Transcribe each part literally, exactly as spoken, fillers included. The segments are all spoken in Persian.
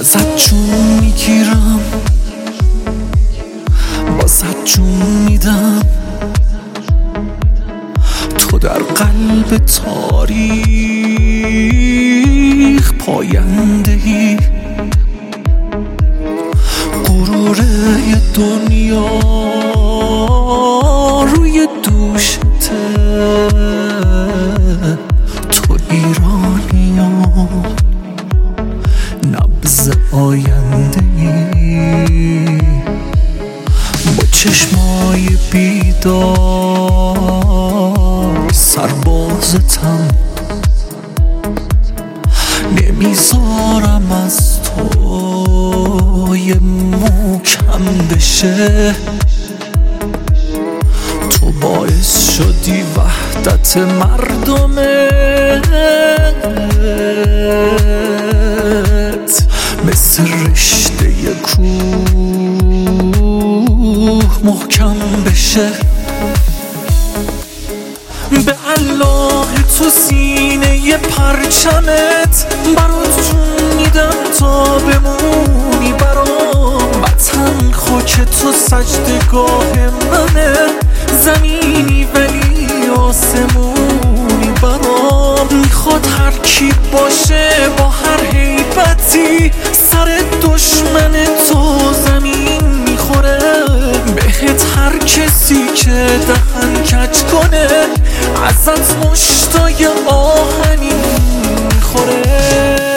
ازت جون میگیرم، بازت جون میدم. تو در قلب تاریخ پاینده ای، غروره دنیا روی دوشته. تو ایرانیان، نبض آینده ای، با چشمای بیدار سربازتم. نمیذارم از تو یه مو کم بشه. تو باعث شدی وحدت مردمت مثل رشته کوه محکم بشه. به الله تو سینه پرچمت، برات جون میدم تا بمونی برام. وطن خاک تو سجدگاه منه، زمینی ولی آسمونی برام. میخواد هر کی باشه با هر هیبتی، سر دشمن تو زمین میخوره. بهت هر کسی که دهن کج کنه، ازت مشتای آهنی میخوره.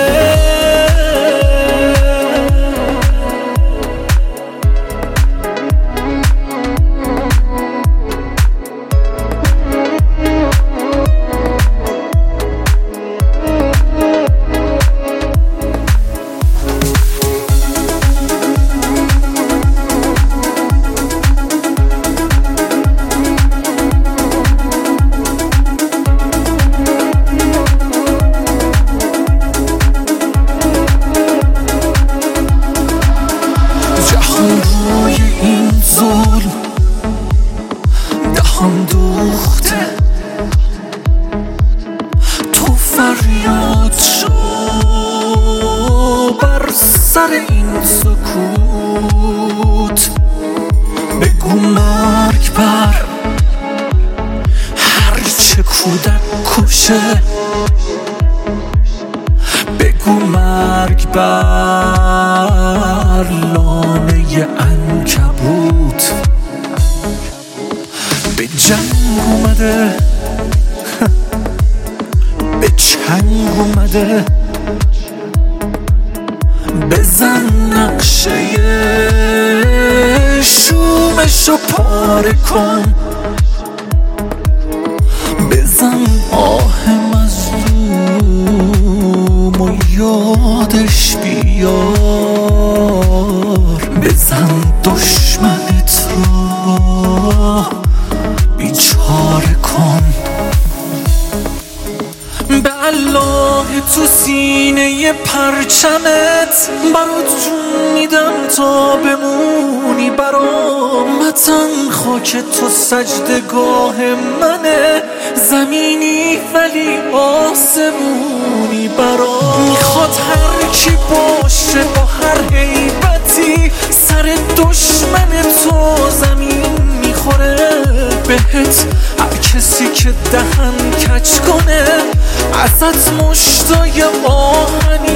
روی این ظلم دهان دوخته، تو فریاد شو بر سر این سکوت. بگو مرگ بر هرچه کودک کشه، بگو مرگ بر لانه عنکبوت. به جنگ اومده، به چنگ اومده. بزن نقشه شومشو پاره کن، بزن آه مظلوم و یادش بیار. بزن دشمنت را بیچاره کن. به الله تو سینه پرچمت، برات جون میدم تا بمونی برام. وطن خاک تو سجدگاه منه، زمینی ولی آسمونی برام. میخواد هر کی باشه با هر هیبتی، سر دشمن تو زمین میخوره. بهت هر کسی که دهن کج کنه، ازت مشتای آهنی